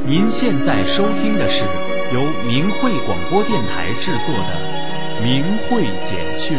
您现在收听的是由明慧广播电台制作的《明慧简讯》。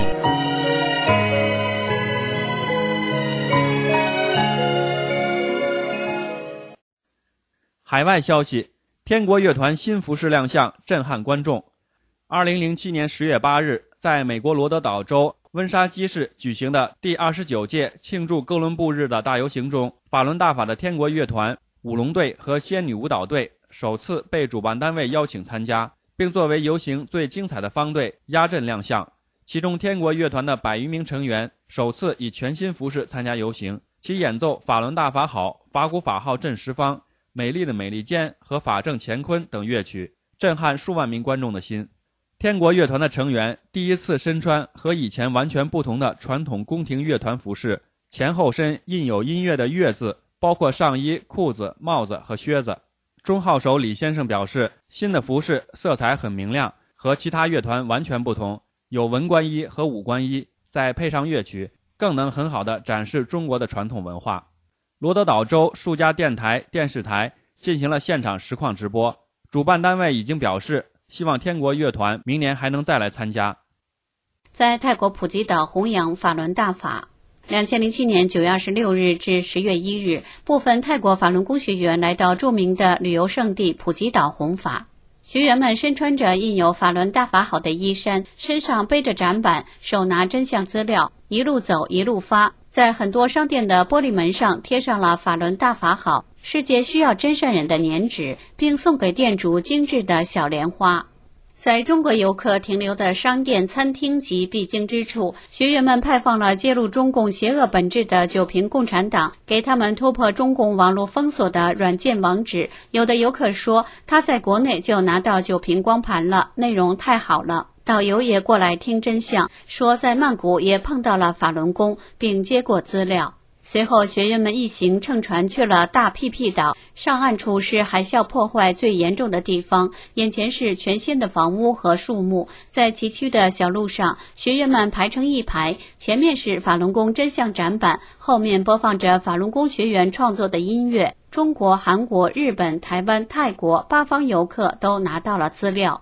海外消息：天国乐团新服饰亮相，震撼观众。2007年10月8日，在美国罗德岛州温莎基市举行的第29届庆祝哥伦布日的大游行中，法伦大法的天国乐团、舞龙队和仙女舞蹈队首次被主办单位邀请参加，并作为游行最精彩的方队压阵亮相。其中天国乐团的100余名成员首次以全新服饰参加游行，其演奏法伦大法好、法鼓法号振十方、美丽的美利坚和法正乾坤等乐曲，震撼数万名观众的心。天国乐团的成员第一次身穿和以前完全不同的传统宫廷乐团服饰，前后身印有音乐的乐字，包括上衣、裤子、帽子和靴子。钟号手李先生表示，新的服饰色彩很明亮，和其他乐团完全不同，有文官衣和武官衣，再配上乐曲，更能很好地展示中国的传统文化。罗德岛州数家电台、电视台进行了现场实况直播，主办单位已经表示，希望天国乐团明年还能再来参加。 在泰国普吉岛弘扬法轮大法。2007年9月26日至10月1日，部分泰国法轮功学员来到著名的旅游胜地普吉岛弘法。学员们身穿着印有法轮大法好的衣衫，身上背着展板，手拿真相资料，一路走一路发。在很多商店的玻璃门上贴上了法轮大法好，世界需要真善人的粘纸，并送给店主精致的小莲花。在中国游客停留的商店、餐厅及必经之处，学员们派放了揭露中共邪恶本质的九评共产党，给他们突破中共网络封锁的软件网址。有的游客说，他在国内就拿到九评光盘了，内容太好了。导游也过来听真相，说在曼谷也碰到了法轮功，并接过资料。随后学员们一行乘船去了大屁屁岛，上岸处是海啸破坏最严重的地方，眼前是全新的房屋和树木。在崎岖的小路上，学员们排成一排，前面是法轮功真相展板，后面播放着法轮功学员创作的音乐。中国、韩国、日本、台湾、泰国8方游客都拿到了资料。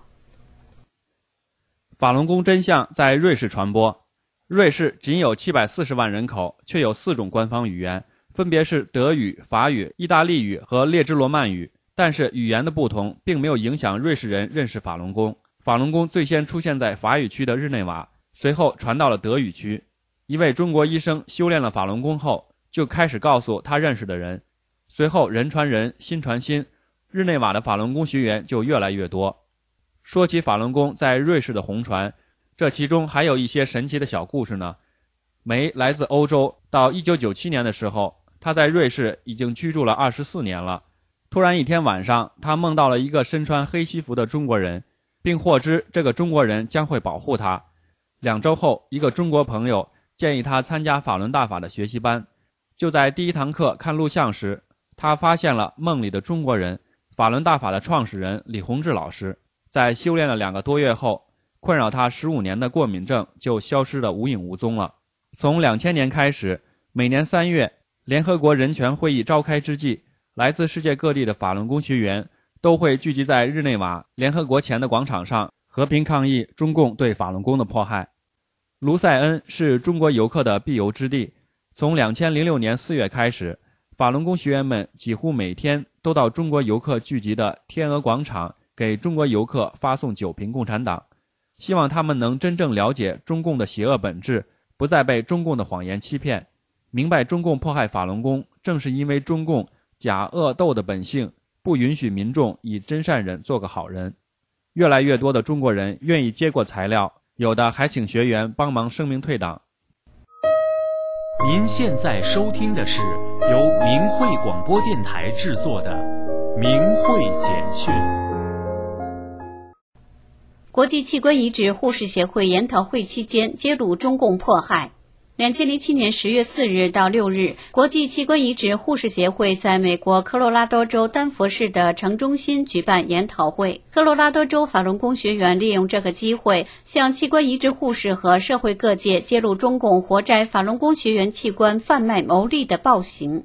法轮功真相在瑞士传播。瑞士仅有740万人口，却有4种官方语言，分别是德语、法语、意大利语和列支罗曼语。但是语言的不同并没有影响瑞士人认识法轮功。法轮功最先出现在法语区的日内瓦，随后传到了德语区。一位中国医生修炼了法轮功后，就开始告诉他认识的人，随后人传人，心传心，日内瓦的法轮功学员就越来越多。说起法轮功在瑞士的红传，这其中还有一些神奇的小故事呢。梅来自欧洲，到1997年的时候，他在瑞士已经居住了24年了。突然一天晚上，他梦到了一个身穿黑西服的中国人，并获知这个中国人将会保护他。2周后，一个中国朋友建议他参加法轮大法的学习班。就在第1堂课看录像时，他发现了梦里的中国人，法轮大法的创始人李洪志老师。在修炼了2个多月后，困扰他15年的过敏症就消失得无影无踪了。从2000年开始，每年3月，联合国人权会议召开之际，来自世界各地的法轮功学员都会聚集在日内瓦联合国前的广场上，和平抗议中共对法轮功的迫害。卢塞恩是中国游客的必游之地。从2006年4月开始，法轮功学员们几乎每天都到中国游客聚集的天鹅广场给中国游客发送九评共产党，希望他们能真正了解中共的邪恶本质，不再被中共的谎言欺骗，明白中共迫害法轮功正是因为中共假恶斗的本性，不允许民众以真善忍做个好人。越来越多的中国人愿意接过材料，有的还请学员帮忙声明退党。 您现在收听的是由明慧广播电台制作的《明慧简讯》。 国际器官移植护士协会研讨会期间揭露中共迫害。2007年10月4日到6日，国际器官移植护士协会在美国科罗拉多州丹佛市的城中心举办研讨会。科罗拉多州法轮功学员利用这个机会，向器官移植护士和社会各界揭露中共活摘法轮功学员器官贩卖牟利的暴行。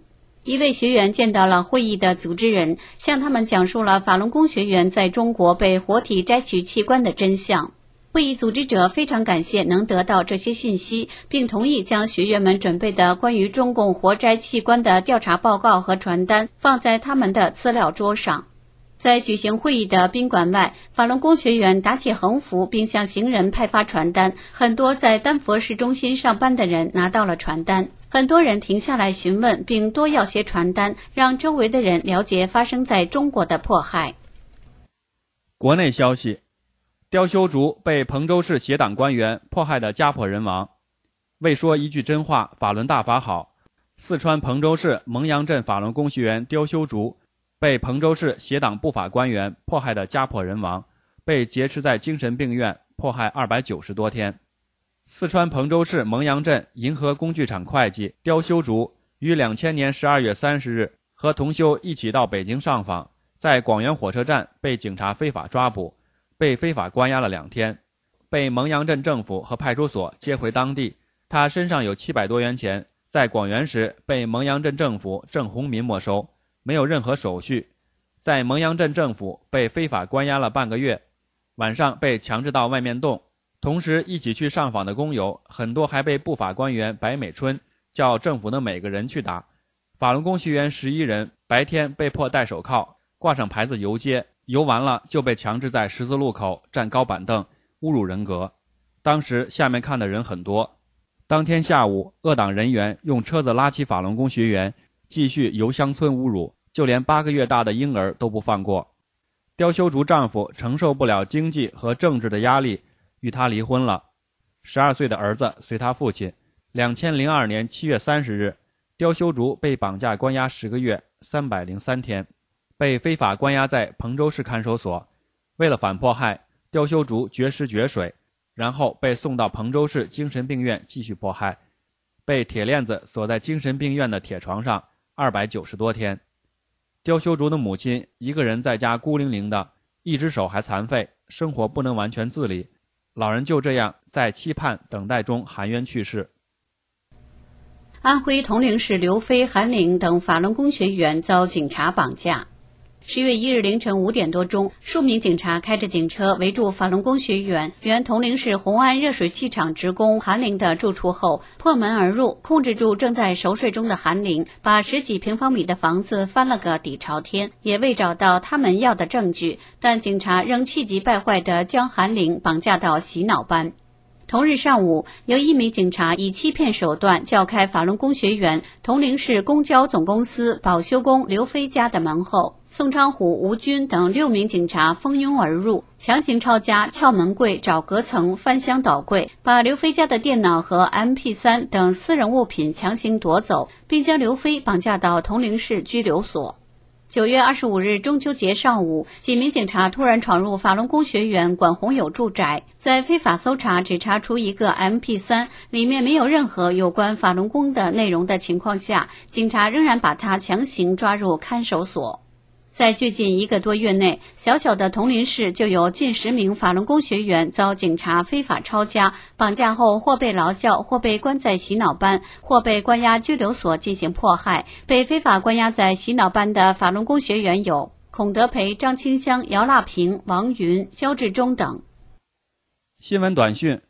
一位学员见到了会议的组织人，向他们讲述了法轮功学员在中国被活体摘取器官的真相。会议组织者非常感谢能得到这些信息，并同意将学员们准备的关于中共活摘器官的调查报告和传单放在他们的资料桌上。在举行会议的宾馆外，法轮功学员打起横幅，并向行人派发传单。很多在丹佛市中心上班的人拿到了传单，很多人停下来询问，并多要些传单，让周围的人了解发生在中国的迫害。 国内消息，刁修竹被彭州市协党官员迫害的家破人亡。为说一句真话，法轮大法好。四川彭州市蒙阳镇法轮功学员刁修竹被彭州市协党不法官员迫害的家破人亡，被劫持在精神病院迫害290多天。四川彭州市蒙阳镇银河工具厂会计刁修竹于2000年12月30日和同修一起到北京上访，在广元火车站被警察非法抓捕，被非法关押了2天，被蒙阳镇政府和派出所接回当地。他身上有700多元钱，在广元时被蒙阳镇政府郑洪民没收，没有任何手续。在蒙阳镇政府被非法关押了半个月，晚上被强制到外面动。同时一起去上访的工友很多还被不法官员白美春叫政府的每个人去打。法轮功学员11人白天被迫戴手铐，挂上牌子游街，游完了就被强制在十字路口站高板凳，侮辱人格。当时下面看的人很多。当天下午，恶党人员用车子拉起法轮功学员，继续游乡村侮辱，就连8个月大的婴儿都不放过。刁修竹丈夫承受不了经济和政治的压力，与她离婚了。12岁的儿子随他父亲。2002年7月30日，刁修竹被绑架关押10个月303天，被非法关押在彭州市看守所。为了反迫害，刁修竹绝食绝水，然后被送到彭州市精神病院继续迫害，被铁链子锁在精神病院的铁床上290多天。刁修竹的母亲一个人在家孤零零的，一只手还残废，生活不能完全自理，老人就这样在期盼等待中含冤去世。 安徽铜陵市刘飞、韩岭等法轮功学员遭警察绑架。10月1日凌晨5点多钟，数名警察开着警车围住法轮功学员原铜陵市红安热水器厂职工韩岭的住处后，破门而入，控制住正在熟睡中的韩岭，把10几平方米的房子翻了个底朝天，也未找到他们要的证据，但警察仍气急败坏地将韩岭绑架到洗脑班。同日上午，由1名警察以欺骗手段撬开法轮功学员铜陵市公交总公司保修工刘飞家的门后，宋昌虎、吴军等6名警察蜂拥而入，强行抄家、撬门柜、找隔层、翻箱倒柜，把刘飞家的电脑和 MP3 等私人物品强行夺走，并将刘飞绑架到铜陵市拘留所。9月25日中秋节上午，几名警察突然闯入法轮功学员管洪友住宅，在非法搜查只查出一个 MP3， 里面没有任何有关法轮功的内容的情况下，警察仍然把他强行抓入看守所。在最近1个多月内，小小的铜陵市就有近10名法轮功学员遭警察非法抄家，绑架后或被劳教，或被关在洗脑班，或被关押拘留所进行迫害。被非法关押在洗脑班的法轮功学员有孔德培、张清香、姚腊平、王云、焦志忠等。 新闻短讯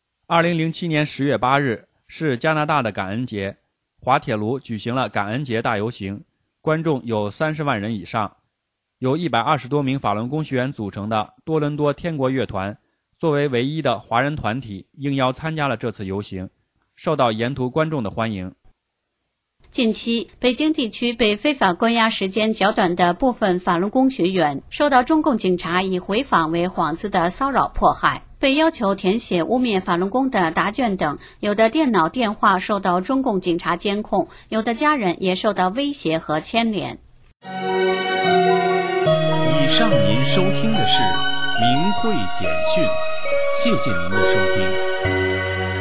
：2007年10月8日是加拿大的感恩节，滑铁卢举行了感恩节大游行，观众有30万人以上。由120多名法轮功学员组成的多伦多天国乐团作为唯一的华人团体应邀参加了这次游行，受到沿途观众的欢迎。 近期，北京地区被非法关押时间较短的部分法轮功学员受到中共警察以回访为幌子的骚扰迫害，被要求填写污蔑法轮功的答卷等，有的电脑电话受到中共警察监控，有的家人也受到威胁和牵连。 以上您收听的是明慧简讯，谢谢您的收听。